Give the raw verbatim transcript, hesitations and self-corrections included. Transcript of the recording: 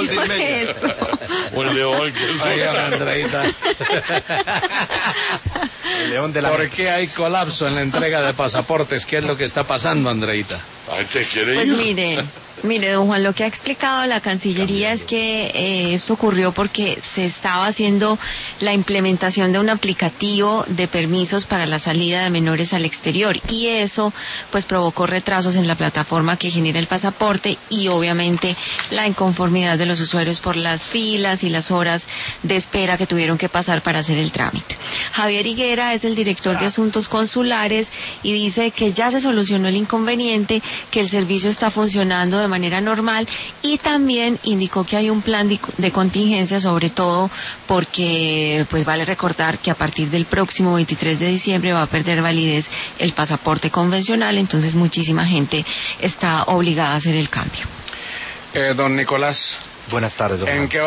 multimedia. O el león, que es Oiga, Andreita. El león de la ¿Por qué hay colapso en la entrega de pasaportes? ¿Qué es lo que está pasando, Andreita? La gente quiere Pues ir. mire, mire, don Juan, lo que ha explicado la Cancillería es que eh, esto ocurrió porque se estaba haciendo la implementación de un aplicativo de permisos para la salida de menores al exterior y eso pues provocó retrasos en la plataforma que genera el pasaporte y obviamente la inconformidad de los usuarios por las filas y las horas de espera que tuvieron que pasar para hacer el trámite. Javier Higuera es el director de Asuntos Consulares y dice que ya se solucionó el inconveniente, que el servicio está funcionando de manera normal y también indicó que hay un plan de, de contingencia, sobre todo porque pues vale recordar que a partir del próximo veintitrés de diciembre va a perder validez el pasaporte convencional, entonces muchísima gente está obligada a hacer el cambio. Eh, don Nicolás, Buenas tardes, don ¿en Juan. qué